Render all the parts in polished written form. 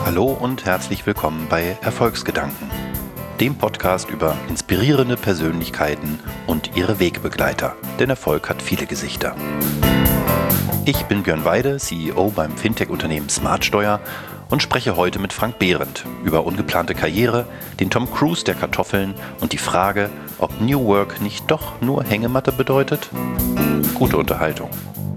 Hallo und herzlich willkommen bei Erfolgsgedanken, dem Podcast über inspirierende Persönlichkeiten und ihre Wegbegleiter, denn Erfolg hat viele Gesichter. Ich bin Björn Weide, CEO beim Fintech-Unternehmen Smartsteuer und spreche heute mit Frank Behrendt über ungeplante Karriere, den Tom Cruise der Kartoffeln und die Frage, ob New Work nicht doch nur Hängematte bedeutet? Gute Unterhaltung.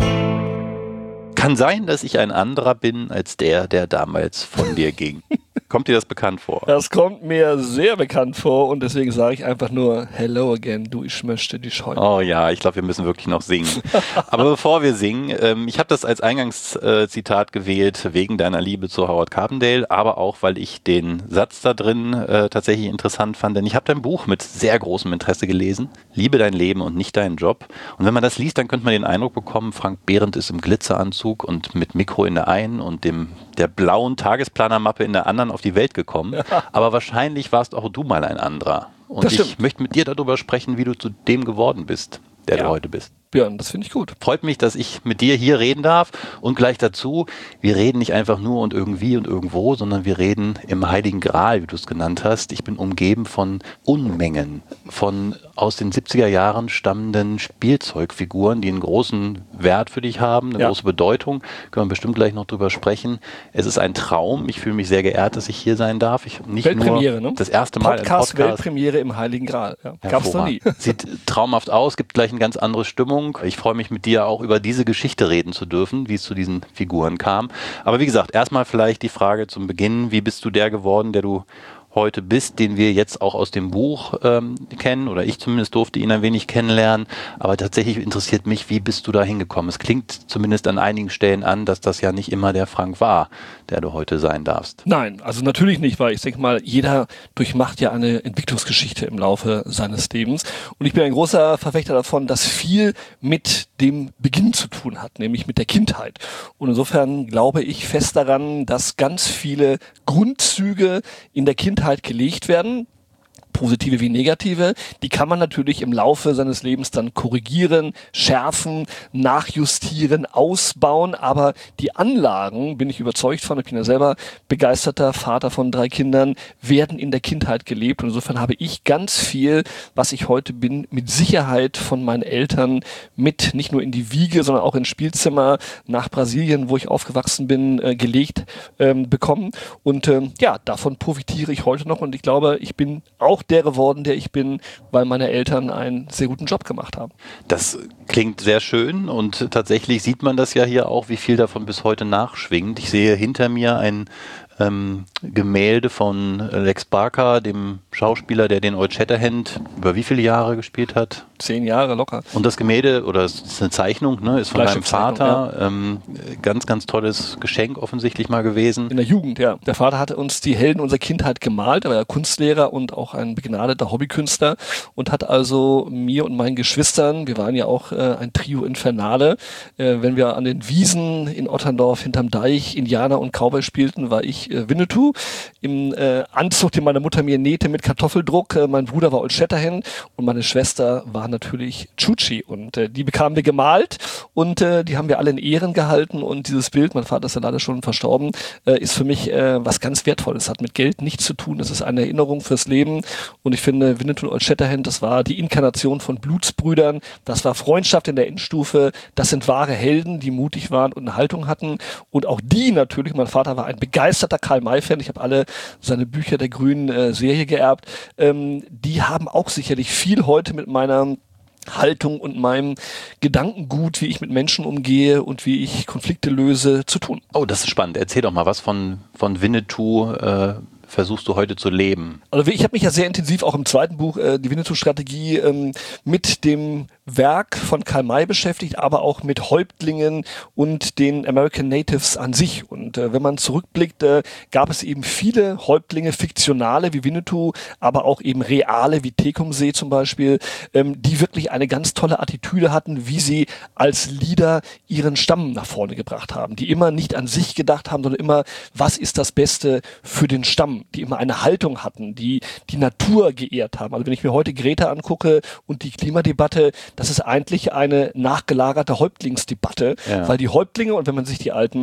Kann sein, dass ich ein anderer bin als der damals von dir ging. Kommt dir das bekannt vor? Das kommt mir sehr bekannt vor und deswegen sage ich einfach nur Hello again, du, ich möchte dich heute. Oh ja, ich glaube, wir müssen wirklich noch singen. Aber bevor wir singen, ich habe das als Eingangszitat gewählt wegen deiner Liebe zu Howard Carpendale, aber auch, weil ich den Satz da drin tatsächlich interessant fand, denn ich habe dein Buch mit sehr großem Interesse gelesen, Liebe dein Leben und nicht deinen Job. Und wenn man das liest, dann könnte man den Eindruck bekommen, Frank Behrendt ist im Glitzeranzug und mit Mikro in der einen und der blauen Tagesplanermappe in der anderen auf die Welt gekommen. Aber wahrscheinlich warst auch du mal ein anderer. Und ich möchte mit dir darüber sprechen, wie du zu dem geworden bist, der du heute bist. Björn, das finde ich gut. Freut mich, dass ich mit dir hier reden darf und gleich dazu, wir reden nicht einfach nur und irgendwie und irgendwo, sondern wir reden im Heiligen Gral, wie du es genannt hast. Ich bin umgeben von Unmengen von aus den 70er Jahren stammenden Spielzeugfiguren, die einen großen Wert für dich haben, eine große Bedeutung. Können wir bestimmt gleich noch drüber sprechen. Es ist ein Traum. Ich fühle mich sehr geehrt, dass ich hier sein darf. Ich nicht Weltpremiere, nur ne? Das erste Mal im Podcast. Weltpremiere im Heiligen Gral. Ja. Gab's noch nie. Sieht traumhaft aus, gibt gleich eine ganz andere Stimmung. Ich freue mich, mit dir auch über diese Geschichte reden zu dürfen, wie es zu diesen Figuren kam. Aber wie gesagt, erstmal vielleicht die Frage zum Beginn, wie bist du der geworden, der du heute bist, den wir jetzt auch aus dem Buch kennen, oder ich zumindest durfte ihn ein wenig kennenlernen, aber tatsächlich interessiert mich, wie bist du da hingekommen? Es klingt zumindest an einigen Stellen an, dass das ja nicht immer der Frank war, der du heute sein darfst. Nein, also natürlich nicht, weil ich denke mal, jeder durchmacht ja eine Entwicklungsgeschichte im Laufe seines Lebens und ich bin ein großer Verfechter davon, dass viel mit dem Beginn zu tun hat, nämlich mit der Kindheit. Und insofern glaube ich fest daran, dass ganz viele Grundzüge in der Kindheit gelegt werden, positive wie negative, die kann man natürlich im Laufe seines Lebens dann korrigieren, schärfen, nachjustieren, ausbauen, aber die Anlagen, bin ich überzeugt von, ich bin ja selber begeisterter Vater von 3 Kindern, werden in der Kindheit gelebt und insofern habe ich ganz viel, was ich heute bin, mit Sicherheit von meinen Eltern mit, nicht nur in die Wiege, sondern auch ins Spielzimmer nach Brasilien, wo ich aufgewachsen bin, gelegt bekommen und davon profitiere ich heute noch und ich glaube, ich bin auch der geworden, der ich bin, weil meine Eltern einen sehr guten Job gemacht haben. Das klingt sehr schön und tatsächlich sieht man das ja hier auch, wie viel davon bis heute nachschwingt. Ich sehe hinter mir ein Gemälde von Lex Barker, dem Schauspieler, der den Old Shatterhand über wie viele Jahre gespielt hat? 10 Jahre locker. Und das Gemälde, oder es ist eine Zeichnung, ne, ist von deinem Vater. Ja. Ganz, ganz tolles Geschenk offensichtlich mal gewesen. In der Jugend, ja. Der Vater hatte uns die Helden unserer Kindheit gemalt. Er war ja Kunstlehrer und auch ein begnadeter Hobbykünstler und hat also mir und meinen Geschwistern, wir waren ja auch ein Trio Infernale, wenn wir an den Wiesen in Otterndorf hinterm Deich Indianer und Cowboy spielten, war ich Winnetou im Anzug, den meine Mutter mir nähte mit Kartoffeldruck. Mein Bruder war Old Shatterhand und meine Schwester war natürlich Chuchi und die bekamen wir gemalt und die haben wir alle in Ehren gehalten und dieses Bild, mein Vater ist ja leider schon verstorben, ist für mich was ganz Wertvolles, hat mit Geld nichts zu tun, es ist eine Erinnerung fürs Leben und ich finde Winnetou und Old Shatterhand, das war die Inkarnation von Blutsbrüdern, das war Freundschaft in der Endstufe, das sind wahre Helden, die mutig waren und eine Haltung hatten und auch die natürlich, mein Vater war ein begeisterter Karl-May-Fan, ich habe alle seine Bücher der grünen Serie geerbt, die haben auch sicherlich viel heute mit meiner Haltung und meinem Gedankengut, wie ich mit Menschen umgehe und wie ich Konflikte löse, zu tun. Oh, das ist spannend. Erzähl doch mal was von Winnetou versuchst du heute zu leben? Also ich habe mich ja sehr intensiv auch im zweiten Buch, die Winnetou-Strategie, mit dem Werk von Karl May beschäftigt, aber auch mit Häuptlingen und den American Natives an sich. Und wenn man zurückblickt, gab es eben viele Häuptlinge, fiktionale wie Winnetou, aber auch eben reale wie Tecumseh zum Beispiel, die wirklich eine ganz tolle Attitüde hatten, wie sie als Leader ihren Stamm nach vorne gebracht haben, die immer nicht an sich gedacht haben, sondern immer, was ist das Beste für den Stamm, die immer eine Haltung hatten, die die Natur geehrt haben. Also wenn ich mir heute Greta angucke und die Klimadebatte, das ist eigentlich eine nachgelagerte Häuptlingsdebatte, weil die Häuptlinge, und wenn man sich die alten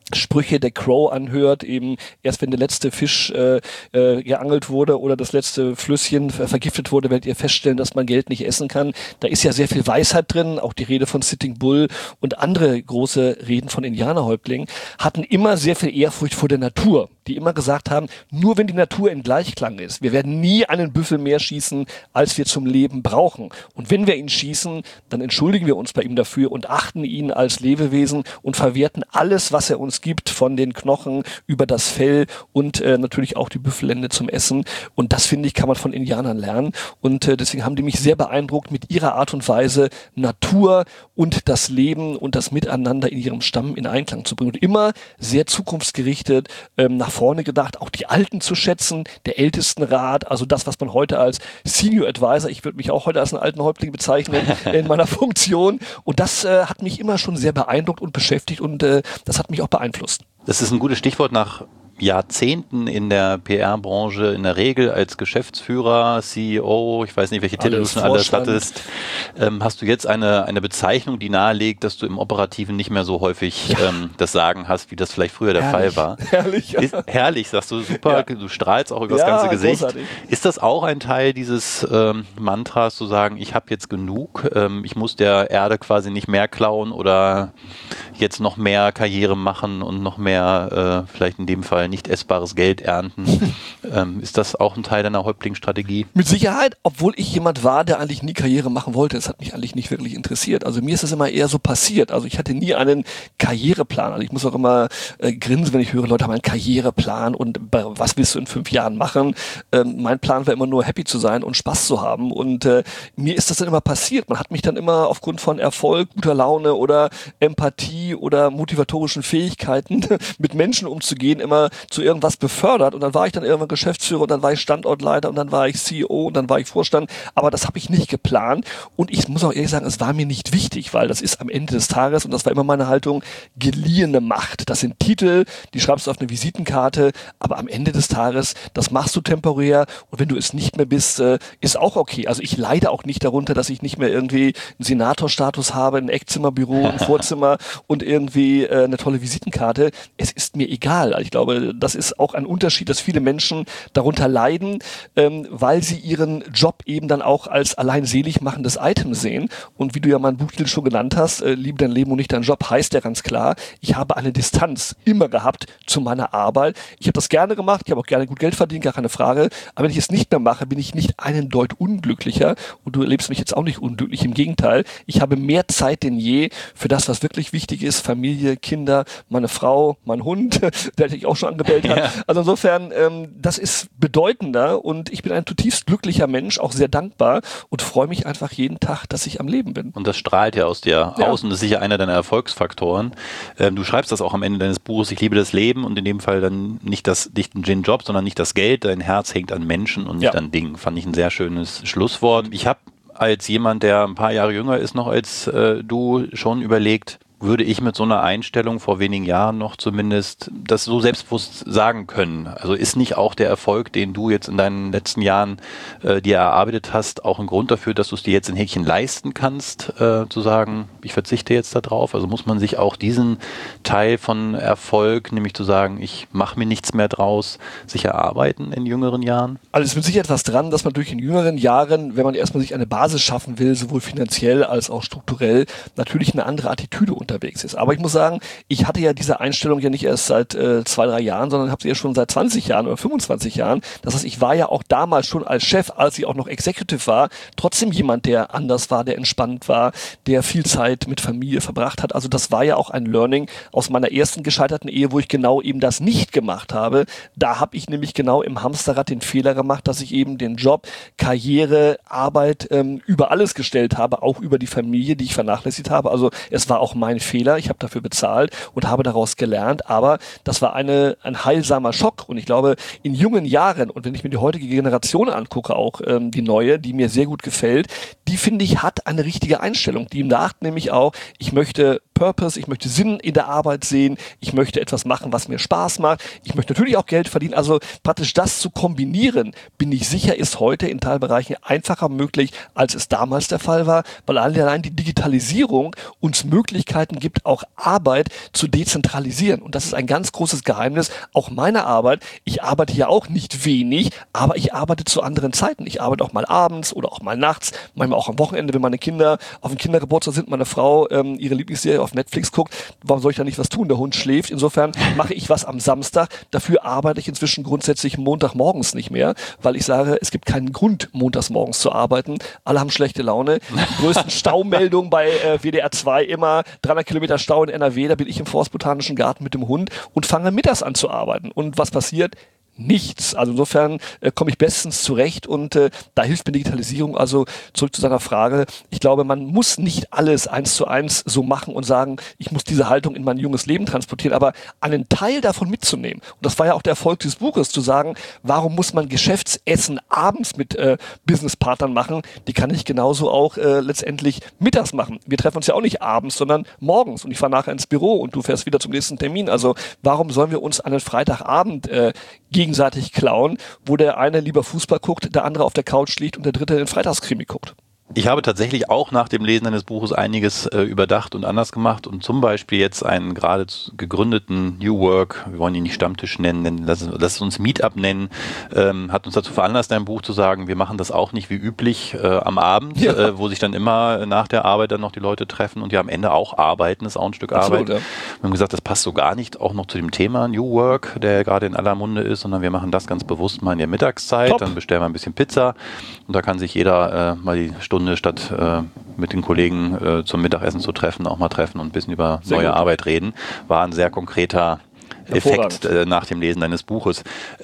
Sprüche der Crow anhört, eben erst wenn der letzte Fisch geangelt wurde oder das letzte Flüsschen vergiftet wurde, werdet ihr feststellen, dass man Geld nicht essen kann. Da ist ja sehr viel Weisheit drin, auch die Rede von Sitting Bull und andere große Reden von Indianerhäuptlingen hatten immer sehr viel Ehrfurcht vor der Natur, die immer gesagt haben, nur wenn die Natur in Gleichklang ist, wir werden nie einen Büffel mehr schießen, als wir zum Leben brauchen. Und wenn wir ihn schießen, dann entschuldigen wir uns bei ihm dafür und achten ihn als Lebewesen und verwerten alles, was er uns gibt, von den Knochen über das Fell und natürlich auch die Büffellende zum Essen. Und das, finde ich, kann man von Indianern lernen. Und deswegen haben die mich sehr beeindruckt mit ihrer Art und Weise, Natur und das Leben und das Miteinander in ihrem Stamm in Einklang zu bringen. Und immer sehr zukunftsgerichtet, nach vorne gedacht, auch die Alten zu schätzen, der Ältestenrat, also das, was man heute als Senior Advisor, ich würde mich auch heute als einen alten Häuptling bezeichnen, in meiner Funktion. Und das hat mich immer schon sehr beeindruckt und beschäftigt und das hat mich auch beeinflusst. Das ist ein gutes Stichwort. Nach Jahrzehnten in der PR-Branche in der Regel als Geschäftsführer, CEO, ich weiß nicht, welche Titel du schon alles hattest, hast du jetzt eine Bezeichnung, die nahelegt, dass du im Operativen nicht mehr so häufig das Sagen hast, wie das vielleicht früher der Fall war. Herrlich, ja. Herrlich, sagst du, super, du strahlst auch über das ganze Gesicht. Großartig. Ist das auch ein Teil dieses Mantras, zu sagen, ich habe jetzt genug, ich muss der Erde quasi nicht mehr klauen oder jetzt noch mehr Karriere machen und noch mehr, vielleicht in dem Fall, nicht essbares Geld ernten. Ist das auch ein Teil deiner Häuptlingsstrategie? Mit Sicherheit, obwohl ich jemand war, der eigentlich nie Karriere machen wollte. Das hat mich eigentlich nicht wirklich interessiert. Also mir ist das immer eher so passiert. Also ich hatte nie einen Karriereplan. Also ich muss auch immer grinsen, wenn ich höre, Leute haben einen Karriereplan und was willst du in 5 Jahren machen? Mein Plan war immer nur, happy zu sein und Spaß zu haben. Und mir ist das dann immer passiert. Man hat mich dann immer aufgrund von Erfolg, guter Laune oder Empathie oder motivatorischen Fähigkeiten mit Menschen umzugehen, immer zu irgendwas befördert und dann war ich dann irgendwann Geschäftsführer und dann war ich Standortleiter und dann war ich CEO und dann war ich Vorstand, aber das habe ich nicht geplant und ich muss auch ehrlich sagen, es war mir nicht wichtig, weil das ist am Ende des Tages, und das war immer meine Haltung, geliehene Macht. Das sind Titel, die schreibst du auf eine Visitenkarte, aber am Ende des Tages, das machst du temporär und wenn du es nicht mehr bist, ist auch okay. Also ich leide auch nicht darunter, dass ich nicht mehr irgendwie einen Senatorstatus habe, ein Eckzimmerbüro, ein Vorzimmer und irgendwie eine tolle Visitenkarte. Es ist mir egal. Ich glaube, das ist auch ein Unterschied, dass viele Menschen darunter leiden, weil sie ihren Job eben dann auch als allein selig machendes Item sehen. Und wie du ja mein Buchtitel schon genannt hast, liebe dein Leben und nicht dein Job, heißt ja ganz klar, ich habe eine Distanz immer gehabt zu meiner Arbeit. Ich habe das gerne gemacht, ich habe auch gerne gut Geld verdient, gar keine Frage. Aber wenn ich es nicht mehr mache, bin ich nicht einen Deut unglücklicher und du erlebst mich jetzt auch nicht unglücklich. Im Gegenteil, ich habe mehr Zeit denn je für das, was wirklich wichtig ist, Familie, Kinder, meine Frau, mein Hund, der sich auch schon angebellt hat. Ja. Also insofern, das ist bedeutender und ich bin ein zutiefst glücklicher Mensch, auch sehr dankbar und freue mich einfach jeden Tag, dass ich am Leben bin. Und das strahlt ja aus dir aus und das ist sicher einer deiner Erfolgsfaktoren. Du schreibst das auch am Ende deines Buches, ich liebe das Leben und in dem Fall dann nicht den Job, sondern nicht das Geld, dein Herz hängt an Menschen und nicht an Dingen. Fand ich ein sehr schönes Schlusswort. Ich habe als jemand, der ein paar Jahre jünger ist noch als du, schon überlegt, würde ich mit so einer Einstellung vor wenigen Jahren noch zumindest das so selbstbewusst sagen können. Also ist nicht auch der Erfolg, den du jetzt in deinen letzten Jahren dir erarbeitet hast, auch ein Grund dafür, dass du es dir jetzt in Häkchen leisten kannst, zu sagen, ich verzichte jetzt da drauf? Also muss man sich auch diesen Teil von Erfolg, nämlich zu sagen, ich mache mir nichts mehr draus, sich erarbeiten in jüngeren Jahren? Also es ist mit Sicherheit etwas dran, dass man durch in jüngeren Jahren, wenn man erstmal sich eine Basis schaffen will, sowohl finanziell als auch strukturell, natürlich eine andere Attitüde unterwegs ist. Aber ich muss sagen, ich hatte ja diese Einstellung ja nicht erst seit 2-3 Jahren, sondern habe sie ja schon seit 20 Jahren oder 25 Jahren. Das heißt, ich war ja auch damals schon als Chef, als ich auch noch Executive war, trotzdem jemand, der anders war, der entspannt war, der viel Zeit mit Familie verbracht hat. Also das war ja auch ein Learning aus meiner ersten gescheiterten Ehe, wo ich genau eben das nicht gemacht habe. Da habe ich nämlich genau im Hamsterrad den Fehler gemacht, dass ich eben den Job, Karriere, Arbeit über alles gestellt habe, auch über die Familie, die ich vernachlässigt habe. Also es war auch mein Fehler. Ich habe dafür bezahlt und habe daraus gelernt, aber das war ein heilsamer Schock und ich glaube, in jungen Jahren und wenn ich mir die heutige Generation angucke, auch die neue, die mir sehr gut gefällt, die finde ich hat eine richtige Einstellung, die sagt nämlich auch, ich möchte Purpose, ich möchte Sinn in der Arbeit sehen, ich möchte etwas machen, was mir Spaß macht, ich möchte natürlich auch Geld verdienen, also praktisch das zu kombinieren, bin ich sicher, ist heute in Teilbereichen einfacher möglich, als es damals der Fall war, weil allein die Digitalisierung uns Möglichkeiten gibt, auch Arbeit zu dezentralisieren. Und das ist ein ganz großes Geheimnis, auch meiner Arbeit. Ich arbeite ja auch nicht wenig, aber ich arbeite zu anderen Zeiten. Ich arbeite auch mal abends oder auch mal nachts, manchmal auch am Wochenende, wenn meine Kinder auf dem Kindergeburtstag sind, meine Frau ihre Lieblingsserie auf Netflix guckt. Warum soll ich da nicht was tun? Der Hund schläft. Insofern mache ich was am Samstag. Dafür arbeite ich inzwischen grundsätzlich Montagmorgens nicht mehr, weil ich sage, es gibt keinen Grund, montags morgens zu arbeiten. Alle haben schlechte Laune. Die größten Staumeldungen bei WDR 2 immer 300 Kilometer Stau in NRW. Da bin ich im Forstbotanischen Garten mit dem Hund und fange mittags an zu arbeiten. Und was passiert? Nichts. Also insofern komme ich bestens zurecht und da hilft mir Digitalisierung. Also zurück zu seiner Frage. Ich glaube, man muss nicht alles 1:1 so machen und sagen, ich muss diese Haltung in mein junges Leben transportieren, aber einen Teil davon mitzunehmen. Und das war ja auch der Erfolg des Buches, zu sagen, warum muss man Geschäftsessen abends mit Businesspartnern machen? Die kann ich genauso auch letztendlich mittags machen. Wir treffen uns ja auch nicht abends, sondern morgens und ich fahre nachher ins Büro und du fährst wieder zum nächsten Termin. Also warum sollen wir uns einen Freitagabend gegenseitig klauen, wo der eine lieber Fußball guckt, der andere auf der Couch liegt und der dritte den Freitagskrimi guckt? Ich habe tatsächlich auch nach dem Lesen deines Buches einiges überdacht und anders gemacht und zum Beispiel jetzt einen gerade gegründeten New Work, wir wollen ihn nicht Stammtisch nennen, lass es uns Meetup nennen, hat uns dazu veranlasst, dein Buch zu sagen, wir machen das auch nicht wie üblich am Abend, wo sich dann immer nach der Arbeit dann noch die Leute treffen und ja am Ende auch arbeiten, das ist auch ein Stück Arbeit. Ja. Wir haben gesagt, das passt so gar nicht auch noch zu dem Thema New Work, der gerade in aller Munde ist, sondern wir machen das ganz bewusst mal in der Mittagszeit, Top. Dann bestellen wir ein bisschen Pizza und da kann sich jeder mal die Stunde statt mit den Kollegen zum Mittagessen zu treffen, auch mal treffen und ein bisschen über neue Arbeit reden. War ein sehr konkreter Effekt nach dem Lesen deines Buches.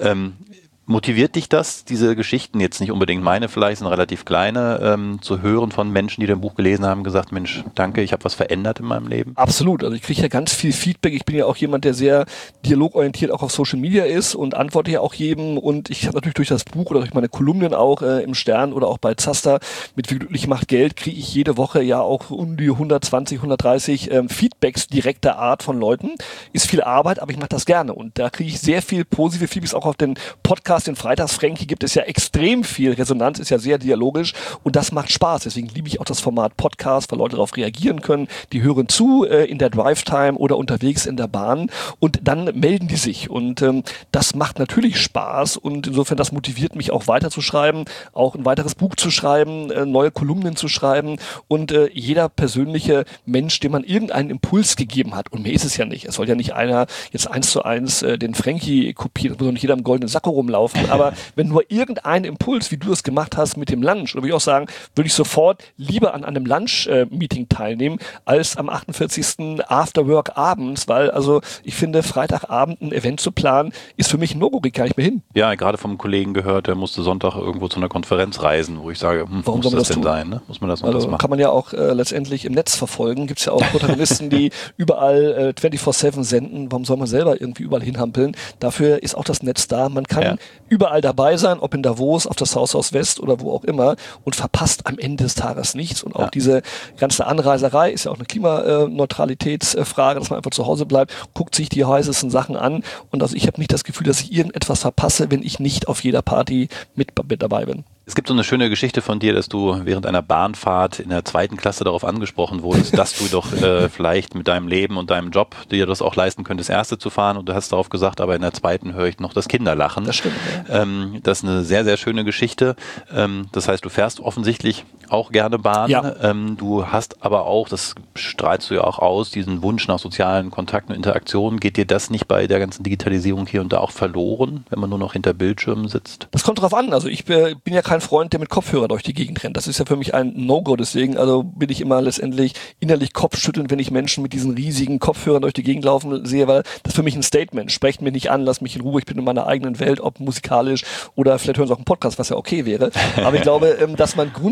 Motiviert dich das, diese Geschichten, jetzt nicht unbedingt meine, vielleicht sind relativ kleine, zu hören von Menschen, die dein Buch gelesen haben, gesagt, Mensch, danke, ich habe was verändert in meinem Leben? Absolut, also ich kriege ja ganz viel Feedback. Ich bin ja auch jemand, der sehr dialogorientiert auch auf Social Media ist und antworte ja auch jedem und ich habe natürlich durch das Buch oder durch meine Kolumnen auch im Stern oder auch bei Zaster mit Wie glücklich macht Geld, kriege ich jede Woche ja auch um die 120, 130 Feedbacks direkter Art von Leuten. Ist viel Arbeit, aber ich mache das gerne und da kriege ich sehr viel positive Feedbacks auch auf den Podcast. Den Freitagsfränki gibt es ja extrem viel. Resonanz ist ja sehr dialogisch und das macht Spaß. Deswegen liebe ich auch das Format Podcast, weil Leute darauf reagieren können. Die hören zu in der Drive-Time oder unterwegs in der Bahn und dann melden die sich. Und das macht natürlich Spaß und insofern das motiviert mich auch weiterzuschreiben, auch ein weiteres Buch zu schreiben, neue Kolumnen zu schreiben und jeder persönliche Mensch, dem man irgendeinen Impuls gegeben hat. Und mir ist es ja nicht. Es soll ja nicht einer jetzt 1:1 den Fränki kopieren, es muss nicht jeder im goldenen Sakko rumlaufen. Aber wenn nur irgendein Impuls, wie du es gemacht hast mit dem Lunch, oder würde ich auch sagen, würde ich sofort lieber an einem Lunch-Meeting teilnehmen, als am 48. Afterwork abends, weil also ich finde, Freitagabend ein Event zu planen, ist für mich ein No-Go, geht gar nicht mehr hin. Ja, gerade vom Kollegen gehört, der musste Sonntag irgendwo zu einer Konferenz reisen, wo ich sage, warum muss das denn sein? Ne? Muss man das und das machen? Kann man ja auch letztendlich im Netz verfolgen. Gibt es ja auch Protagonisten, die überall 24/7 senden. Warum soll man selber irgendwie überall hinhampeln? Dafür ist auch das Netz da. Man kann überall dabei sein, ob in Davos, auf der South West oder wo auch immer und verpasst am Ende des Tages nichts. Und auch diese ganze Anreiserei ist ja auch eine Klimaneutralitätsfrage, dass man einfach zu Hause bleibt, guckt sich die heißesten Sachen an und also ich habe nicht das Gefühl, dass ich irgendetwas verpasse, wenn ich nicht auf jeder Party mit dabei bin. Es gibt so eine schöne Geschichte von dir, dass du während einer Bahnfahrt in der 2. Klasse darauf angesprochen wurdest, dass du doch vielleicht mit deinem Leben und deinem Job dir das auch leisten könntest, erste zu fahren und du hast darauf gesagt, aber in der 2. höre ich noch das Kinderlachen. Das stimmt. Ja. Das ist eine sehr, sehr schöne Geschichte. Das heißt, du fährst offensichtlich auch gerne Bahn. Ja. Du hast aber auch, das strahlst du ja auch aus, diesen Wunsch nach sozialen Kontakten und Interaktionen. Geht dir das nicht bei der ganzen Digitalisierung hier und da auch verloren, wenn man nur noch hinter Bildschirmen sitzt? Das kommt drauf an. Also ich bin ja kein Freund, der mit Kopfhörer durch die Gegend rennt. Das ist ja für mich ein No-Go. Deswegen also bin ich immer letztendlich innerlich kopfschüttelnd, wenn ich Menschen mit diesen riesigen Kopfhörern durch die Gegend laufen sehe, weil das für mich ein Statement. Sprecht mich nicht an, lasst mich in Ruhe. Ich bin in meiner eigenen Welt, ob musikalisch oder vielleicht hören Sie auch einen Podcast, was ja okay wäre. Aber ich glaube, dass man grundsätzlich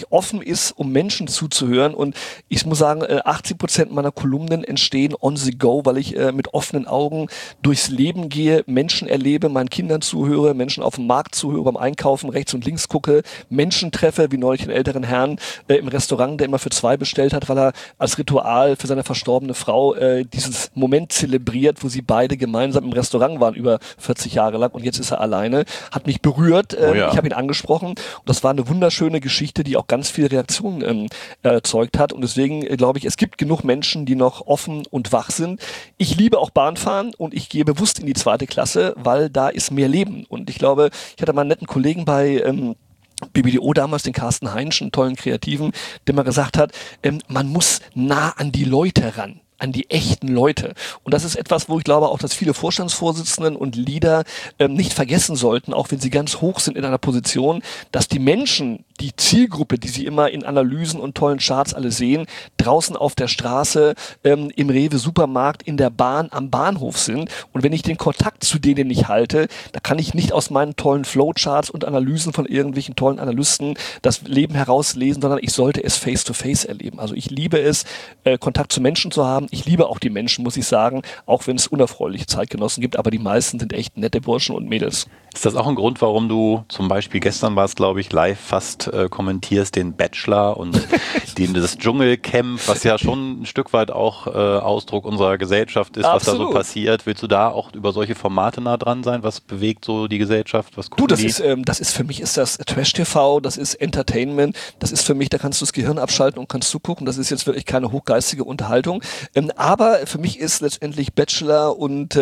wirklich offen ist, um Menschen zuzuhören. Und ich muss sagen, 80% meiner Kolumnen entstehen on the go, weil ich mit offenen Augen durchs Leben gehe, Menschen erlebe, meinen Kindern zuhöre, Menschen auf dem Markt zuhöre, beim Einkaufen rechts und links gucke, Menschen treffe, wie neulich einen älteren Herrn im Restaurant, der immer für 2 bestellt hat, weil er als Ritual für seine verstorbene Frau dieses Moment zelebriert, wo sie beide gemeinsam im Restaurant waren über 40 Jahre lang und jetzt ist er alleine. Hat mich berührt, ich habe ihn angesprochen und das war eine wunderschöne Geschichte, die auch ganz viele Reaktionen erzeugt hat und deswegen glaube ich, es gibt genug Menschen, die noch offen und wach sind. Ich liebe auch Bahnfahren und ich gehe bewusst in die 2. Klasse, weil da ist mehr Leben und ich glaube, ich hatte mal einen netten Kollegen bei BBDO damals, den Carsten Heinsch, einen tollen Kreativen, der mal gesagt hat, man muss nah an die Leute ran. An die echten Leute. Und das ist etwas, wo ich glaube auch, dass viele Vorstandsvorsitzenden und Leader nicht vergessen sollten, auch wenn sie ganz hoch sind in einer Position, dass die Menschen, die Zielgruppe, die sie immer in Analysen und tollen Charts alle sehen, draußen auf der Straße, im Rewe-Supermarkt, in der Bahn, am Bahnhof sind. Und wenn ich den Kontakt zu denen nicht halte, da kann ich nicht aus meinen tollen Flowcharts und Analysen von irgendwelchen tollen Analysten das Leben herauslesen, sondern ich sollte es face-to-face erleben. Also ich liebe es, Kontakt zu Menschen zu haben. Ich liebe auch die Menschen, muss ich sagen, auch wenn es unerfreuliche Zeitgenossen gibt, aber die meisten sind echt nette Burschen und Mädels. Ist das auch ein Grund, warum du zum Beispiel gestern warst, glaube ich, live fast kommentierst den Bachelor und das Dschungelcamp, was ja schon ein Stück weit auch Ausdruck unserer Gesellschaft ist, Absolut. Was da so passiert. Willst du da auch über solche Formate nah dran sein? Was bewegt so die Gesellschaft? Was gucken das ist für mich ist das Trash-TV, das ist Entertainment, das ist für mich, da kannst du das Gehirn abschalten und kannst zugucken. Das ist jetzt wirklich keine hochgeistige Unterhaltung. Aber für mich ist letztendlich Bachelor und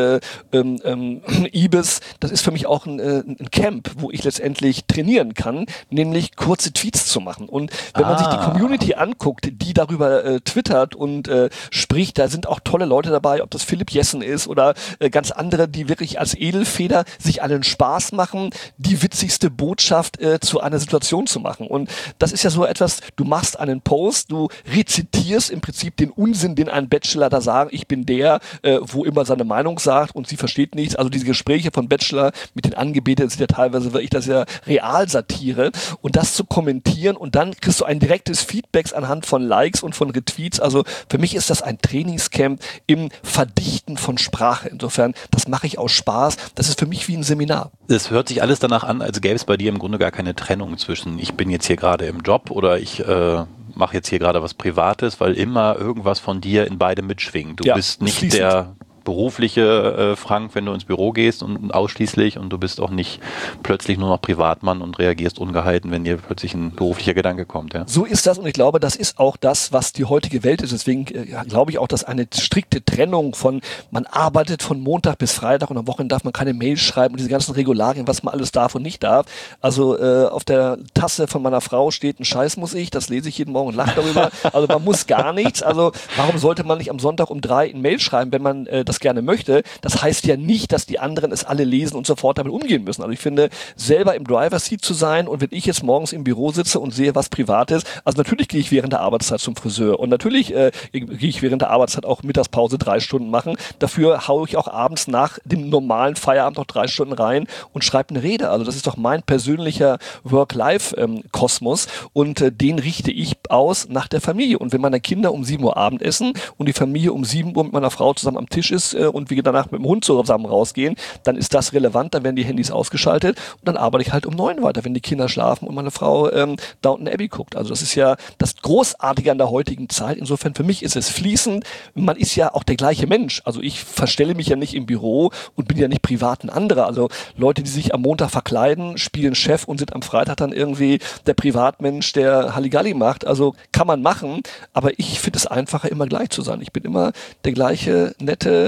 Ibis, das ist für mich auch ein Camp, wo ich letztendlich trainieren kann, nämlich kurze Tweets zu machen. Und wenn man sich die Community anguckt, die darüber twittert und spricht, da sind auch tolle Leute dabei, ob das Philipp Jessen ist oder ganz andere, die wirklich als Edelfeder sich einen Spaß machen, die witzigste Botschaft zu einer Situation zu machen. Und das ist ja so etwas, du machst einen Post, du rezitierst im Prinzip den Unsinn, den ein Bachelor da sagt, ich bin der, wo immer seine Meinung sagt und sie versteht nichts. Also diese Gespräche von Bachelor mit den Angebeteten sind ja teilweise wirklich, das ist ja Realsatire. Und das zu kommentieren und dann kriegst du ein direktes Feedback anhand von Likes und von Retweets. Also für mich ist das ein Trainingscamp im Verdichten von Sprache. Insofern, das mache ich aus Spaß. Das ist für mich wie ein Seminar. Es hört sich alles danach an, als gäbe es bei dir im Grunde gar keine Trennung zwischen ich bin jetzt hier gerade im Job oder ich mache jetzt hier gerade was Privates, weil immer irgendwas von dir in beide mitschwingt. Du bist nicht fließend. Der berufliche Frank, wenn du ins Büro gehst und ausschließlich und du bist auch nicht plötzlich nur noch Privatmann und reagierst ungehalten, wenn dir plötzlich ein beruflicher Gedanke kommt. Ja? So ist das und ich glaube, das ist auch das, was die heutige Welt ist. Deswegen glaube ich auch, dass eine strikte Trennung von, man arbeitet von Montag bis Freitag und am Wochenende darf man keine Mails schreiben und diese ganzen Regularien, was man alles darf und nicht darf. Also auf der Tasse von meiner Frau steht ein Scheiß muss ich, das lese ich jeden Morgen und lache darüber. Also man muss gar nichts. Also warum sollte man nicht am Sonntag um 3 ein Mail schreiben, wenn man das gerne möchte? Das heißt ja nicht, dass die anderen es alle lesen und sofort damit umgehen müssen. Also ich finde, selber im Driver-Seat zu sein und wenn ich jetzt morgens im Büro sitze und sehe was Privates, also natürlich gehe ich während der Arbeitszeit zum Friseur und natürlich gehe ich während der Arbeitszeit auch Mittagspause 3 Stunden machen. Dafür haue ich auch abends nach dem normalen Feierabend noch 3 Stunden rein und schreibe eine Rede. Also das ist doch mein persönlicher Work-Life-Kosmos und den richte ich aus nach der Familie. Und wenn meine Kinder um 7 Uhr Abendessen und die Familie um 7 Uhr mit meiner Frau zusammen am Tisch ist und wir danach mit dem Hund zusammen rausgehen, dann ist das relevant, dann werden die Handys ausgeschaltet und dann arbeite ich halt um 9 weiter, wenn die Kinder schlafen und meine Frau Downton Abbey guckt. Also das ist ja das Großartige an der heutigen Zeit. Insofern für mich ist es fließend. Man ist ja auch der gleiche Mensch. Also ich verstelle mich ja nicht im Büro und bin ja nicht privat ein anderer. Also Leute, die sich am Montag verkleiden, spielen Chef und sind am Freitag dann irgendwie der Privatmensch, der Halligalli macht. Also kann man machen, aber ich finde es einfacher, immer gleich zu sein. Ich bin immer der gleiche, nette,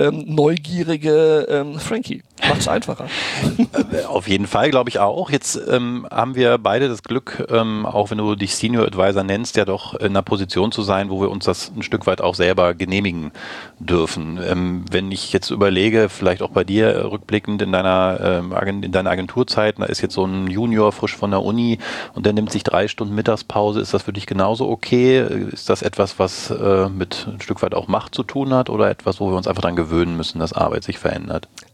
neugierige Frankie. Macht es einfacher. Auf jeden Fall, glaube ich auch. Jetzt haben wir beide das Glück, auch wenn du dich Senior Advisor nennst, ja doch in einer Position zu sein, wo wir uns das ein Stück weit auch selber genehmigen dürfen. Wenn ich jetzt überlege, vielleicht auch bei dir rückblickend in deiner Agenturzeit, da ist jetzt so ein Junior frisch von der Uni und der nimmt sich 3 Stunden Mittagspause. Ist das für dich genauso okay? Ist das etwas, was mit ein Stück weit auch Macht zu tun hat oder etwas, wo wir uns einfach daran gewöhnen müssen, dass Arbeit sich verändert?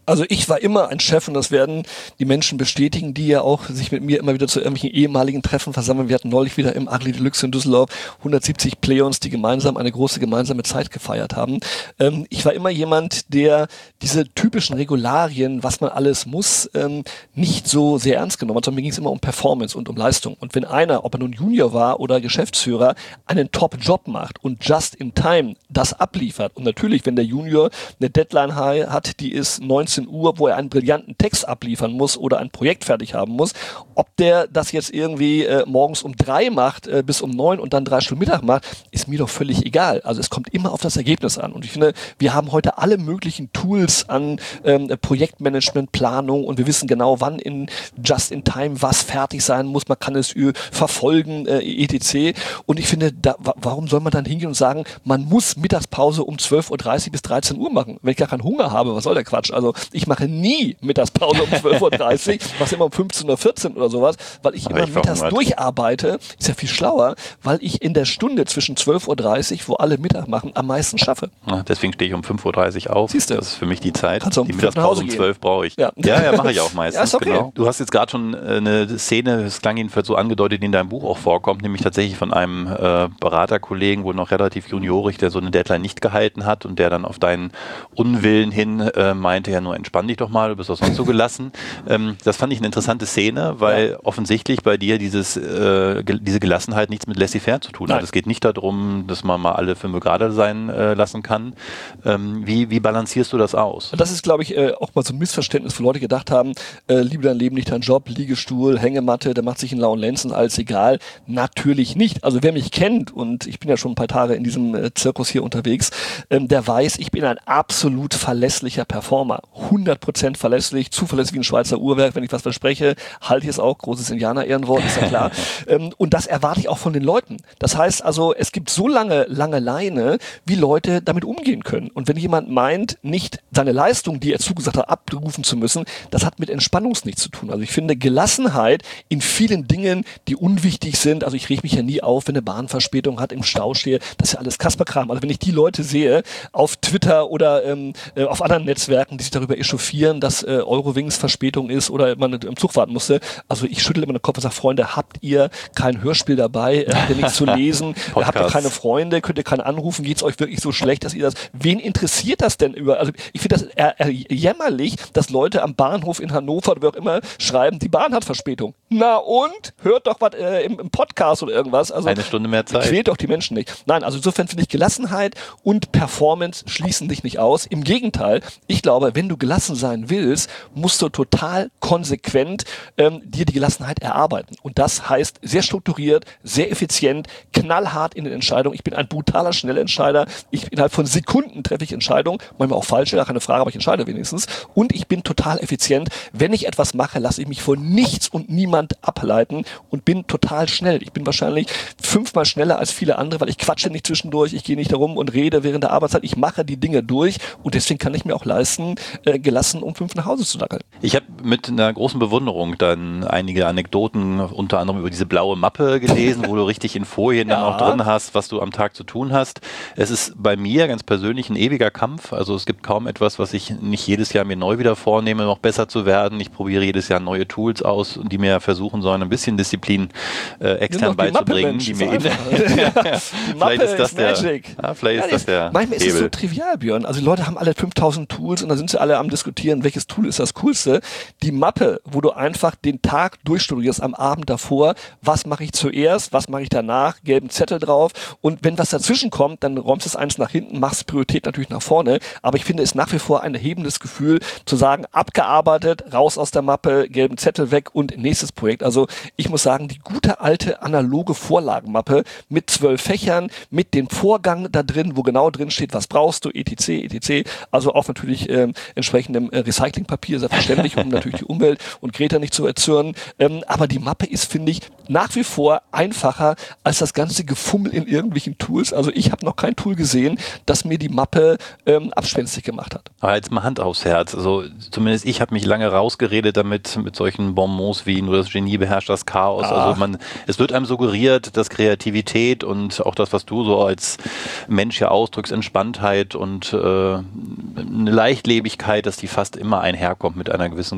Also ich war immer ein Chef und das werden die Menschen bestätigen, die ja auch sich mit mir immer wieder zu irgendwelchen ehemaligen Treffen versammeln. Wir hatten neulich wieder im Agli Deluxe in Düsseldorf 170 Play-ons, die gemeinsam eine große gemeinsame Zeit gefeiert haben. Ich war immer jemand, der diese typischen Regularien, was man alles muss, nicht so sehr ernst genommen hat, sondern mir ging es immer um Performance und um Leistung. Und wenn einer, ob er nun Junior war oder Geschäftsführer, einen Top-Job macht und just in time das abliefert und natürlich, wenn der Junior eine Deadline hat, die ist 19 Uhr, wo er einen brillanten Text abliefern muss oder ein Projekt fertig haben muss, ob der das jetzt irgendwie morgens um 3 macht bis um 9 und dann 3 Stunden Mittag macht, ist mir doch völlig egal. Also es kommt immer auf das Ergebnis an. Und ich finde, wir haben heute alle möglichen Tools an Projektmanagement, Planung und wir wissen genau, wann in just in time was fertig sein muss. Man kann es verfolgen, etc. Und ich finde, warum soll man dann hingehen und sagen, man muss Mittagspause um 12:30 bis 13 Uhr machen? Wenn ich gar keinen Hunger habe, was soll der Quatsch? Also ich mache nie Mittagspause um 12:30 Uhr, was immer um 15:14 Uhr oder sowas, weil ich immer mittags durcharbeite, ist ja viel schlauer, weil ich in der Stunde zwischen 12:30 Uhr, wo alle Mittag machen, am meisten schaffe. Ja, deswegen stehe ich um 5:30 Uhr auf. Siehst du? Das ist für mich die Zeit. Kannst du die Mittagspause um 12 brauche ich. Ja, mache ich auch meistens. Ja, ist okay. Genau. Du hast jetzt gerade schon eine Szene, das klang jedenfalls so angedeutet, die in deinem Buch auch vorkommt, nämlich tatsächlich von einem Beraterkollegen, wohl noch relativ juniorig, der so eine Deadline nicht gehalten hat und der dann auf deinen Unwillen hin meinte, ja nur entspann dich doch mal, du bist doch sonst so gelassen. Das fand ich eine interessante Szene, weil offensichtlich bei dir diese Gelassenheit nichts mit Laissez-faire zu tun hat. Es geht nicht darum, dass man mal alle 5 gerade sein lassen kann. Wie balancierst du das aus? Das ist, glaube ich, auch mal so ein Missverständnis, wo Leute gedacht haben, liebe dein Leben, nicht dein Job, Liegestuhl, Hängematte, der macht sich einen lauen Lenzen, alles egal. Natürlich nicht. Also wer mich kennt, und ich bin ja schon ein paar Tage in diesem Zirkus hier unterwegs, der weiß, ich bin ein absolut verlässlicher Performer. 100% verlässlich, zuverlässig wie ein Schweizer Uhrwerk. Wenn ich was verspreche, halte ich es auch. Großes Indianer-Ehrenwort, ist ja klar. Und das erwarte ich auch von den Leuten. Das heißt also, es gibt so lange Leine, wie Leute damit umgehen können. Und wenn jemand meint, nicht seine Leistung, die er zugesagt hat, abrufen zu müssen, das hat mit Entspannung nichts zu tun. Also ich finde Gelassenheit in vielen Dingen, die unwichtig sind, also ich reg mich ja nie auf, wenn eine Bahnverspätung hat, im Stau stehe, das ist ja alles Kasperkram. Also wenn ich die Leute sehe, auf Twitter oder auf anderen Netzwerken, die sich darüber echauffieren, dass Eurowings Verspätung ist oder man im Zug warten musste, also ich schüttel immer den Kopf und sage, Freunde, habt ihr kein Hörspiel dabei? Habt ihr nichts zu lesen? Habt ihr keine Freunde? Könnt ihr keinen anrufen? Geht's euch wirklich so schlecht, dass ihr das... Wen interessiert das denn über... Also ich finde das jämmerlich, dass Leute am Bahnhof in Hannover oder wer auch immer schreiben, die Bahn hat Verspätung. Na und? Hört doch was im Podcast oder irgendwas. Also, eine Stunde mehr Zeit. Quält doch die Menschen nicht. Nein, also insofern finde ich Gelassenheit und Performance schließen sich nicht aus. Im Gegenteil, ich glaube, wenn du gelassen sein willst, musst du total konsequent dir die Gelassenheit erarbeiten. Und das heißt sehr strukturiert, sehr effizient, knallhart in den Entscheidungen. Ich bin ein brutaler Schnellentscheider. Innerhalb von Sekunden treffe ich Entscheidungen. Manchmal auch falsche, gar keine Frage, aber ich entscheide wenigstens. Und ich bin total effizient. Wenn ich etwas mache, lasse ich mich von nichts und niemand ableiten und bin total schnell. Ich bin wahrscheinlich 5-mal schneller als viele andere, weil ich quatsche nicht zwischendurch, ich gehe nicht darum und rede während der Arbeitszeit. Ich mache die Dinge durch und deswegen kann ich mir auch leisten, gelassen um 5 nach Hause zu dackeln. Ich habe mit einer großen Bewunderung dann einige Anekdoten, unter anderem über diese blaue Mappe gelesen, wo du richtig in Folien dann auch drin hast, was du am Tag zu tun hast. Es ist bei mir ganz persönlich ein ewiger Kampf. Also es gibt kaum etwas, was ich nicht jedes Jahr mir neu wieder vornehme, noch besser zu werden. Ich probiere jedes Jahr neue Tools aus, die mir versuchen sollen, ein bisschen Disziplin extern beizubringen. Die Mappe ist Magic. Vielleicht ist das der Manchmal ist es so trivial, Björn. Also die Leute haben alle 5000 Tools und da sind sie alle am diskutieren, welches Tool ist das coolste. Die Mappe, wo du einfach den Tag durchstudierst am Abend davor, was mache ich zuerst, was mache ich danach, gelben Zettel drauf und wenn was dazwischen kommt, dann räumst du es eins nach hinten, machst Priorität natürlich nach vorne, aber ich finde es nach wie vor ein erhebendes Gefühl zu sagen, abgearbeitet, raus aus der Mappe, gelben Zettel weg und nächstes Projekt. Also ich muss sagen, die gute alte analoge Vorlagenmappe mit 12 Fächern, mit dem Vorgang da drin, wo genau drin steht, was brauchst du, etc. Also auch natürlich entsprechendem Recyclingpapier, selbstverständlich, um natürlich die Umwelt und Greta nicht zu erzürnen. Aber die Mappe ist, finde ich, nach wie vor einfacher als das ganze Gefummel in irgendwelchen Tools. Also ich habe noch kein Tool gesehen, das mir die Mappe abspenstig gemacht hat. Aber jetzt mal Hand aufs Herz. Also zumindest ich habe mich lange rausgeredet damit, mit solchen Bonmots wie nur das Genie beherrscht das Chaos. Also es wird einem suggeriert, dass Kreativität und auch das, was du so als Mensch ja ausdrückst, Entspanntheit und eine Leichtlebigkeit Unsicherheit, dass die fast immer einherkommt mit einem gewissen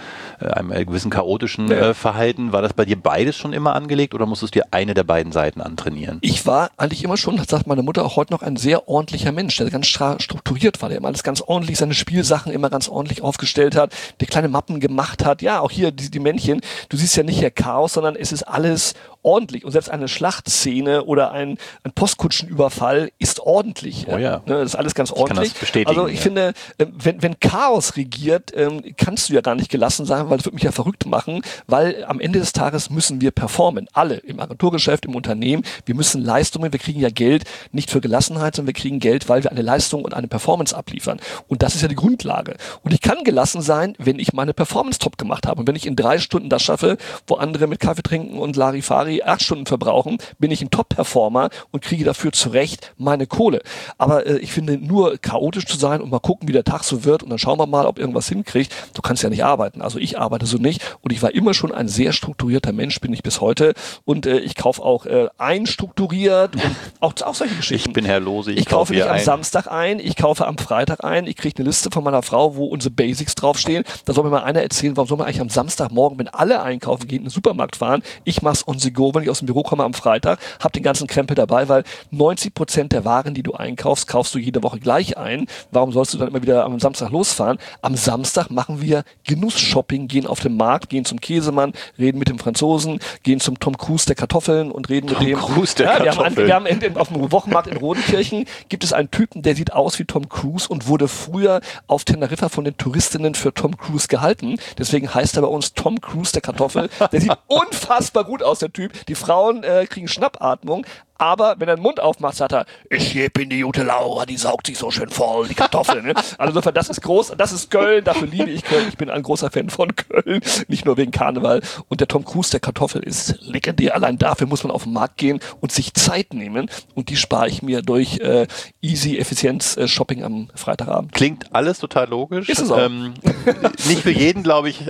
chaotischen Verhalten. War das bei dir beides schon immer angelegt oder musstest du dir eine der beiden Seiten antrainieren? Ich war eigentlich immer schon, das sagt meine Mutter auch heute noch, ein sehr ordentlicher Mensch, der ganz strukturiert war, der immer alles ganz ordentlich, seine Spielsachen immer ganz ordentlich aufgestellt hat, der kleine Mappen gemacht hat. Ja, auch hier die Männchen, du siehst ja nicht hier Chaos, sondern es ist alles ordentlich. Und selbst eine Schlachtszene oder ein Postkutschenüberfall ist ordentlich. Oh ja. Das ist alles ganz ordentlich. Ich kann das bestätigen. Also ich finde, wenn Chaos regiert, kannst du ja gar nicht gelassen sein, weil das würde mich ja verrückt machen, weil am Ende des Tages müssen wir performen. Alle, im Agenturgeschäft, im Unternehmen. Wir müssen Leistungen, wir kriegen ja Geld nicht für Gelassenheit, sondern wir kriegen Geld, weil wir eine Leistung und eine Performance abliefern. Und das ist ja die Grundlage. Und ich kann gelassen sein, wenn ich meine Performance top gemacht habe. Und wenn ich in 3 Stunden das schaffe, wo andere mit Kaffee trinken und Larifari 8 Stunden verbrauchen, bin ich ein Top-Performer und kriege dafür zu Recht meine Kohle. Aber ich finde, nur chaotisch zu sein und mal gucken, wie der Tag so wird und dann schauen wir mal, ob irgendwas hinkriegt. Du kannst ja nicht arbeiten. Also ich arbeite so nicht und ich war immer schon ein sehr strukturierter Mensch, bin ich bis heute. Und ich kaufe auch einstrukturiert und auch solche Geschichten. Ich bin Herr Lose, ich kaufe nicht am Samstag ein, ich kaufe am Freitag ein, ich kriege eine Liste von meiner Frau, wo unsere Basics draufstehen. Da soll mir mal einer erzählen, warum soll man eigentlich am Samstagmorgen, wenn alle einkaufen gehen, in den Supermarkt fahren. Ich mach's on the go, wenn ich aus dem Büro komme am Freitag, hab den ganzen Krempel dabei, weil 90% der Waren, die du einkaufst, kaufst du jede Woche gleich ein. Warum sollst du dann immer wieder am Samstag losfahren? Am Samstag machen wir Genussshopping, gehen auf den Markt, gehen zum Käsemann, reden mit dem Franzosen, gehen zum Tom Cruise der Kartoffeln und reden mit dem. Tom Cruise der Kartoffeln. Wir haben auf dem Wochenmarkt in Rodenkirchen gibt es einen Typen, der sieht aus wie Tom Cruise und wurde früher auf Teneriffa von den Touristinnen für Tom Cruise gehalten. Deswegen heißt er bei uns Tom Cruise der Kartoffel. Der sieht unfassbar gut aus, der Typ. Die Frauen kriegen Schnappatmung. Aber wenn er den Mund aufmacht, sagt er, ich bin die gute Laura, die saugt sich so schön voll, die Kartoffeln. Ne? Also insofern, das ist groß, das ist Köln, dafür liebe ich Köln. Ich bin ein großer Fan von Köln, nicht nur wegen Karneval. Und der Tom Cruise der Kartoffel ist legendär. Allein dafür muss man auf den Markt gehen und sich Zeit nehmen. Und die spare ich mir durch easy Effizienz-Shopping am Freitagabend. Klingt alles total logisch. Ist es auch. Nicht für jeden, glaube ich,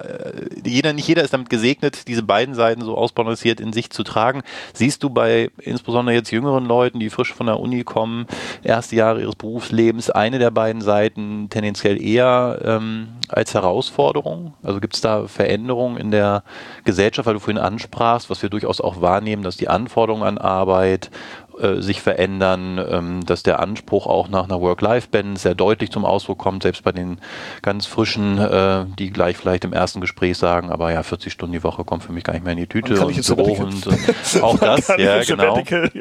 nicht jeder ist damit gesegnet, diese beiden Seiten so ausbalanciert in sich zu tragen. Siehst du bei insbesondere jetzt jüngeren Leuten, die frisch von der Uni kommen, erste Jahre ihres Berufslebens, eine der beiden Seiten tendenziell eher als Herausforderung? Also gibt es da Veränderungen in der Gesellschaft, weil du vorhin ansprachst, was wir durchaus auch wahrnehmen, dass die Anforderungen an Arbeit sich verändern, dass der Anspruch auch nach einer Work-Life-Balance sehr deutlich zum Ausdruck kommt, selbst bei den ganz Frischen, die gleich vielleicht im ersten Gespräch sagen, aber ja, 40 Stunden die Woche kommt für mich gar nicht mehr in die Tüte und Büro und auch das, ja genau.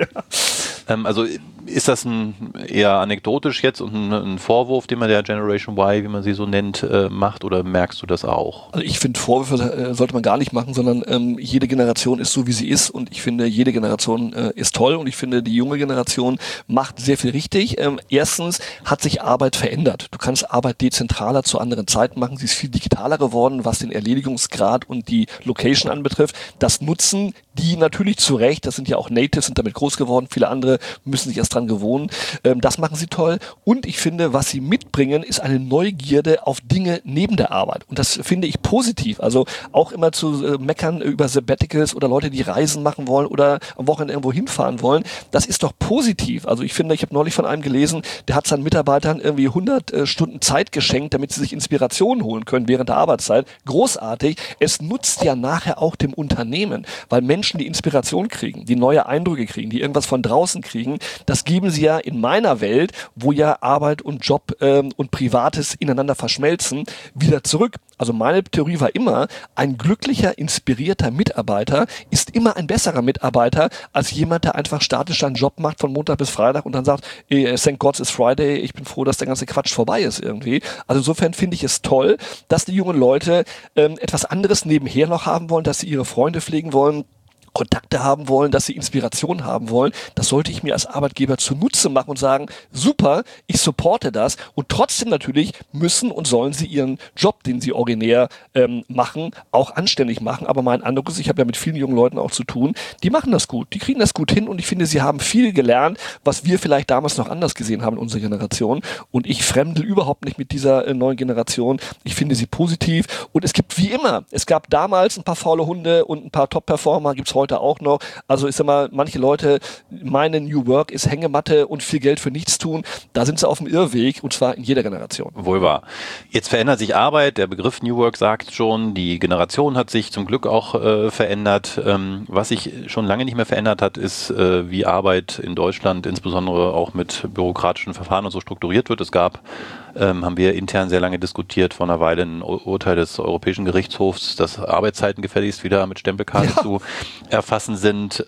Also ist das eher anekdotisch jetzt und ein Vorwurf, den man der Generation Y, wie man sie so nennt, macht oder merkst du das auch? Also ich finde, Vorwürfe sollte man gar nicht machen, sondern jede Generation ist so, wie sie ist und ich finde, jede Generation ist toll und ich finde, die junge Generation macht sehr viel richtig. Erstens hat sich Arbeit verändert. Du kannst Arbeit dezentraler zu anderen Zeiten machen. Sie ist viel digitaler geworden, was den Erledigungsgrad und die Location anbetrifft. Das nutzen die natürlich zu Recht. Das sind ja auch Natives, sind damit groß geworden. Viele andere müssen sich erst dran gewöhnen. Das machen sie toll. Und ich finde, was sie mitbringen, ist eine Neugierde auf Dinge neben der Arbeit. Und das finde ich positiv. Also auch immer zu meckern über Sabbaticals oder Leute, die Reisen machen wollen oder am Wochenende irgendwo hinfahren wollen. Das ist doch positiv. Also ich finde, ich habe neulich von einem gelesen, der hat seinen Mitarbeitern irgendwie 100 Stunden Zeit geschenkt, damit sie sich Inspirationen holen können während der Arbeitszeit. Großartig. Es nutzt ja nachher auch dem Unternehmen, weil Menschen, die Inspiration kriegen, die neue Eindrücke kriegen, die irgendwas von draußen kriegen, das geben sie ja in meiner Welt, wo ja Arbeit und Job und Privates ineinander verschmelzen, wieder zurück. Also meine Theorie war immer, ein glücklicher, inspirierter Mitarbeiter ist immer ein besserer Mitarbeiter als jemand, der einfach statisch seinen Job macht von Montag bis Freitag und dann sagt, thank God it's Friday, ich bin froh, dass der ganze Quatsch vorbei ist irgendwie. Also insofern finde ich es toll, dass die jungen Leute etwas anderes nebenher noch haben wollen, dass sie ihre Freunde pflegen wollen, Kontakte haben wollen, dass sie Inspiration haben wollen. Das sollte ich mir als Arbeitgeber zunutze machen und sagen, super, ich supporte das. Und trotzdem natürlich müssen und sollen sie ihren Job, den sie originär machen, auch anständig machen. Aber mein Eindruck ist, ich habe ja mit vielen jungen Leuten auch zu tun, die machen das gut, die kriegen das gut hin und ich finde, sie haben viel gelernt, was wir vielleicht damals noch anders gesehen haben in unserer Generation. Und ich fremdel überhaupt nicht mit dieser neuen Generation. Ich finde sie positiv und es gibt wie immer, es gab damals ein paar faule Hunde und ein paar Top-Performer, gibt es heute heute auch noch. Also ich sag mal, manche Leute meinen, New Work ist Hängematte und viel Geld für nichts tun. Da sind sie auf dem Irrweg und zwar in jeder Generation. Wohl wahr. Jetzt verändert sich Arbeit. Der Begriff New Work sagt schon, die Generation hat sich zum Glück auch verändert. Was sich schon lange nicht mehr verändert hat, ist, wie Arbeit in Deutschland insbesondere auch mit bürokratischen Verfahren und so strukturiert wird. Es gab, haben wir intern sehr lange diskutiert, vor einer Weile ein Urteil des Europäischen Gerichtshofs, dass Arbeitszeiten gefälligst wieder mit Stempelkarte zu erfassen sind.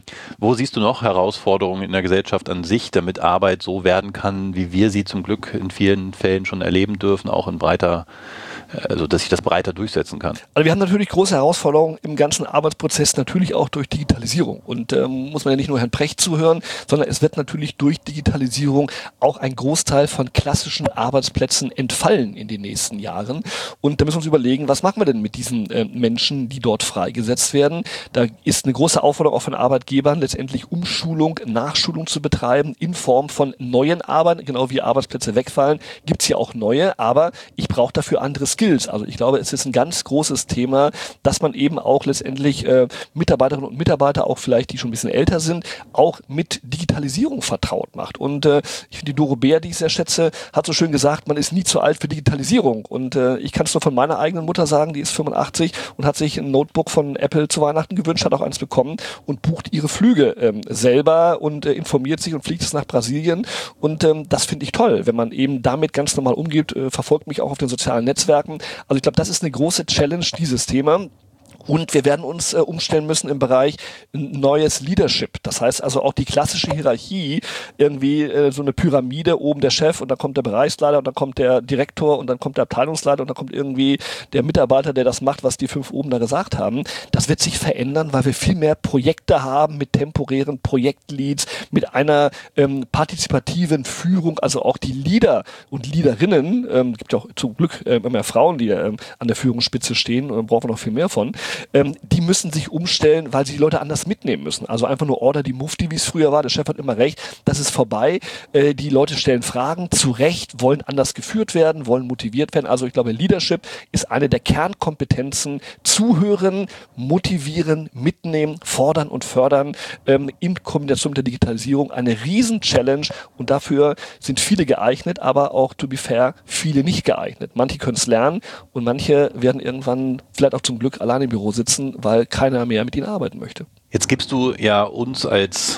Wo siehst du noch Herausforderungen in der Gesellschaft an sich, damit Arbeit so werden kann, wie wir sie zum Glück in vielen Fällen schon erleben dürfen, auch in breiter, also dass sich das breiter durchsetzen kann? Also wir haben natürlich große Herausforderungen im ganzen Arbeitsprozess, natürlich auch durch Digitalisierung. Und muss man ja nicht nur Herrn Precht zuhören, sondern es wird natürlich durch Digitalisierung auch ein Großteil von klassischen Arbeitsplätzen entfallen in den nächsten Jahren. Und da müssen wir uns überlegen, was machen wir denn mit diesen Menschen, die dort freigesetzt werden? Da ist eine große Aufforderung auch von Arbeitgebern, letztendlich Umschulung, Nachschulung zu betreiben in Form von neuen Arbeiten, genau wie Arbeitsplätze wegfallen, gibt es ja auch neue, aber ich brauche dafür andere Skills. Also ich glaube, es ist ein ganz großes Thema, dass man eben auch letztendlich Mitarbeiterinnen und Mitarbeiter, auch vielleicht die schon ein bisschen älter sind, auch mit Digitalisierung vertraut macht. Und ich finde, die Doro Bär, die ich sehr schätze, hat so schön gesagt, man ist nie zu alt für Digitalisierung. Und ich kann es nur von meiner eigenen Mutter sagen, die ist 85 und hat sich ein Notebook von Apple zu Weihnachten gewünscht, hat auch eins bekommen und bucht ihre Flüge selber und informiert sich und fliegt es nach Brasilien. Und das finde ich toll, wenn man eben damit ganz normal umgeht, verfolgt mich auch auf den sozialen Netzwerken. Also ich glaube, das ist eine große Challenge, dieses Thema. Und wir werden uns umstellen müssen im Bereich neues Leadership. Das heißt also auch die klassische Hierarchie, irgendwie so eine Pyramide, oben der Chef und dann kommt der Bereichsleiter und dann kommt der Direktor und dann kommt der Abteilungsleiter und dann kommt irgendwie der Mitarbeiter, der das macht, was die 5 oben da gesagt haben. Das wird sich verändern, weil wir viel mehr Projekte haben mit temporären Projektleads, mit einer partizipativen Führung, also auch die Leader und Leaderinnen, gibt ja auch zum Glück immer mehr Frauen, die an der Führungsspitze stehen und dann brauchen wir noch viel mehr von. Die müssen sich umstellen, weil sie die Leute anders mitnehmen müssen. Also einfach nur Order die Mufti, wie es früher war. Der Chef hat immer recht. Das ist vorbei. Die Leute stellen Fragen zu Recht, wollen anders geführt werden, wollen motiviert werden. Also ich glaube, Leadership ist eine der Kernkompetenzen. Zuhören, motivieren, mitnehmen, fordern und fördern in Kombination mit der Digitalisierung. Eine Riesen-Challenge und dafür sind viele geeignet, aber auch, to be fair, viele nicht geeignet. Manche können es lernen und manche werden irgendwann vielleicht auch zum Glück alleine im Büro sitzen, weil keiner mehr mit ihnen arbeiten möchte. Jetzt gibst du ja uns als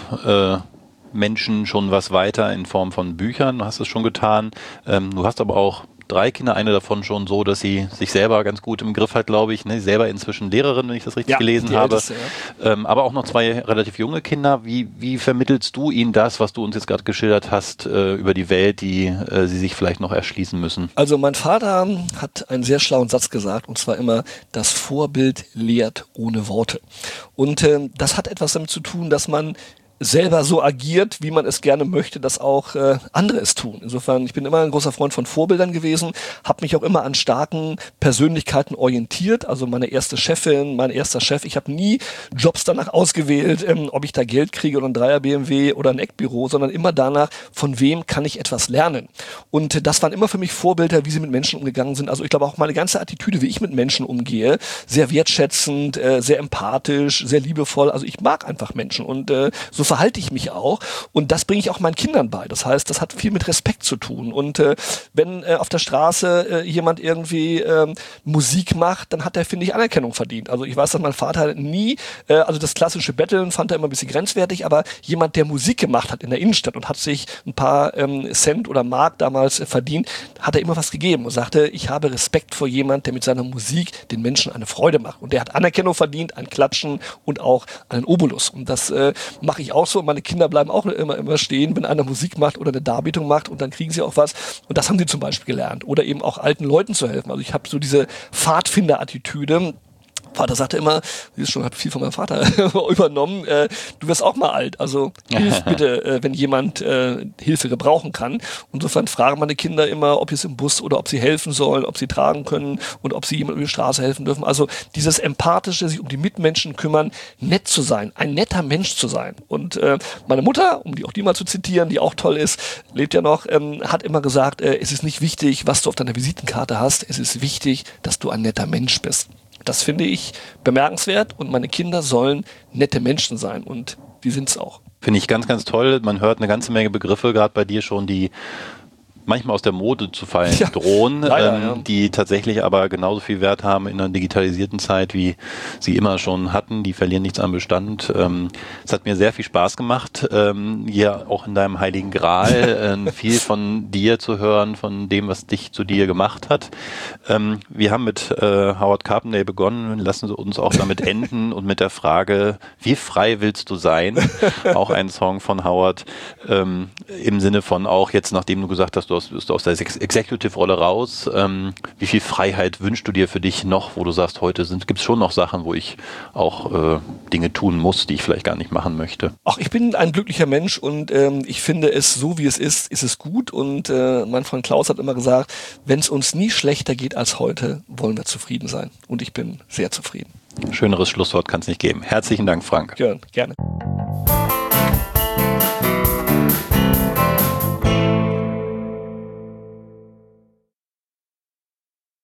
Menschen schon was weiter in Form von Büchern, du hast es schon getan. Du hast aber auch 3 Kinder, eine davon schon so, dass sie sich selber ganz gut im Griff hat, glaube ich. Ne? Selber inzwischen Lehrerin, wenn ich das richtig gelesen habe. Älteste, ja. Aber auch noch 2 relativ junge Kinder. Wie vermittelst du ihnen das, was du uns jetzt gerade geschildert hast, über die Welt, die sie sich vielleicht noch erschließen müssen? Also mein Vater hat einen sehr schlauen Satz gesagt, und zwar immer, das Vorbild lehrt ohne Worte. Und das hat etwas damit zu tun, dass man selber so agiert, wie man es gerne möchte, dass auch andere es tun. Insofern, ich bin immer ein großer Freund von Vorbildern gewesen, habe mich auch immer an starken Persönlichkeiten orientiert, also meine erste Chefin, mein erster Chef. Ich habe nie Jobs danach ausgewählt, ob ich da Geld kriege oder ein 3er BMW oder ein Eckbüro, sondern immer danach, von wem kann ich etwas lernen. Und das waren immer für mich Vorbilder, wie sie mit Menschen umgegangen sind. Also ich glaube auch meine ganze Attitüde, wie ich mit Menschen umgehe, sehr wertschätzend, sehr empathisch, sehr liebevoll. Also ich mag einfach Menschen und so verhalte ich mich auch und das bringe ich auch meinen Kindern bei. Das heißt, das hat viel mit Respekt zu tun und wenn auf der Straße jemand irgendwie Musik macht, dann hat er, finde ich, Anerkennung verdient. Also ich weiß, dass mein Vater nie, also das klassische Betteln fand er immer ein bisschen grenzwertig, aber jemand, der Musik gemacht hat in der Innenstadt und hat sich ein paar Cent oder Mark damals verdient, hat er immer was gegeben und sagte, ich habe Respekt vor jemand, der mit seiner Musik den Menschen eine Freude macht und der hat Anerkennung verdient, ein Klatschen und auch einen Obolus und das mache ich auch so. Meine Kinder bleiben auch immer stehen, wenn einer Musik macht oder eine Darbietung macht und dann kriegen sie auch was. Und das haben sie zum Beispiel gelernt. Oder eben auch alten Leuten zu helfen. Also ich habe so diese Pfadfinder-Attitüde. Vater sagte immer, sie hat viel von meinem Vater übernommen, du wirst auch mal alt, also hilf bitte, wenn jemand Hilfe gebrauchen kann. Und insofern fragen meine Kinder immer, ob sie es im Bus oder ob sie helfen sollen, ob sie tragen können und ob sie jemandem über die Straße helfen dürfen. Also dieses Empathische, sich um die Mitmenschen kümmern, nett zu sein, ein netter Mensch zu sein. Und meine Mutter, um auch die mal zu zitieren, die auch toll ist, lebt ja noch, hat immer gesagt, es ist nicht wichtig, was du auf deiner Visitenkarte hast, es ist wichtig, dass du ein netter Mensch bist. Das finde ich bemerkenswert und meine Kinder sollen nette Menschen sein und die sind es auch. Finde ich ganz, ganz toll. Man hört eine ganze Menge Begriffe, gerade bei dir schon, die manchmal aus der Mode zu fallen drohen, leider, die tatsächlich aber genauso viel Wert haben in einer digitalisierten Zeit, wie sie immer schon hatten. Die verlieren nichts an Bestand. Es hat mir sehr viel Spaß gemacht, hier auch in deinem Heiligen Gral viel von dir zu hören, von dem, was dich zu dir gemacht hat. Wir haben mit Howard Carpendale begonnen, lassen Sie uns auch damit enden und mit der Frage, wie frei willst du sein? Auch ein Song von Howard, im Sinne von auch jetzt, nachdem du gesagt hast, du bist aus der Executive-Rolle raus. Wie viel Freiheit wünschst du dir für dich noch, wo du sagst, heute gibt es schon noch Sachen, wo ich auch Dinge tun muss, die ich vielleicht gar nicht machen möchte? Ach, ich bin ein glücklicher Mensch und ich finde es so, wie es ist es gut. Und mein Freund Klaus hat immer gesagt, wenn es uns nie schlechter geht als heute, wollen wir zufrieden sein. Und ich bin sehr zufrieden. Schöneres Schlusswort kann es nicht geben. Herzlichen Dank, Frank. Ja, gerne.